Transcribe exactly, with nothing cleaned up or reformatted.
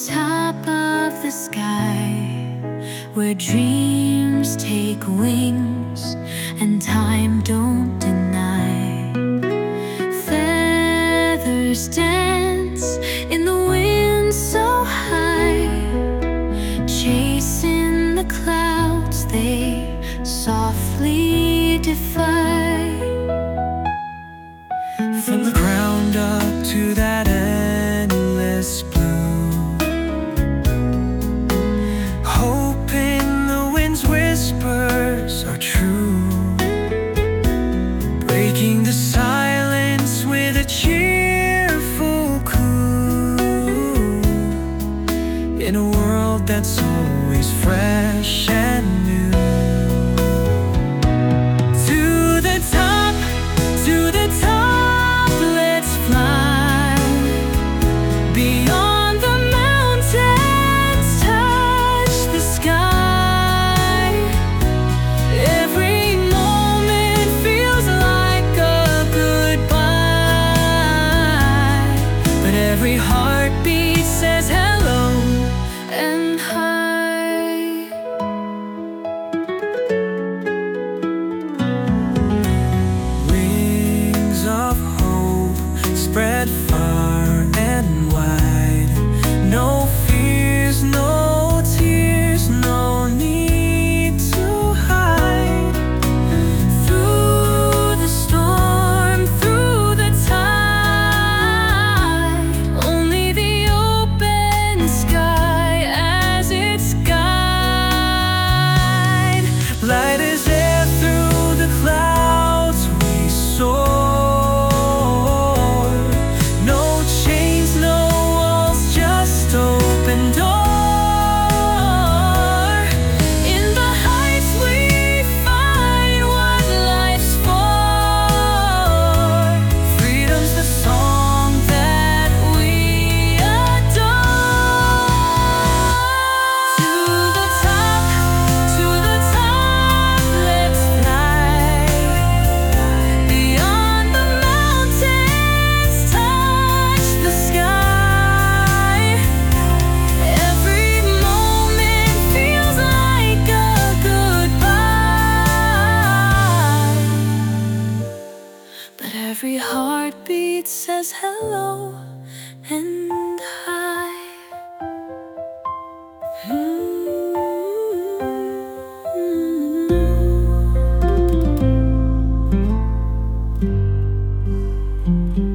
top of the sky, where dreams take wings and time don't deny. Feathers dance in the wind so high, chasing the clouds they softly defy. From the ground up to that endless blue, hoping the wind's whispers are true, breaking the silence with a cheerful coo, in a world that's always fresh and new. To the top, to the top, let's fly. Beyond the mountains, touch the sky. Every moment feels like a goodbye, but every heartbeat says hello And high. Wings of hope spread far and wide. No fears, no tears, no need to hide. Through the storm, through the tide, only the open sky as its guide. Light is air, through the clouds we soar. No chains, no walls, just open door. In the heights we find what life's for. Freedom's the song that we adore. To the top, to the top, let's fly. Beyond the mountains, touch the sky. Every moment feels like a goodbye, but every heartbeat says hello and hi. Mm-hmm.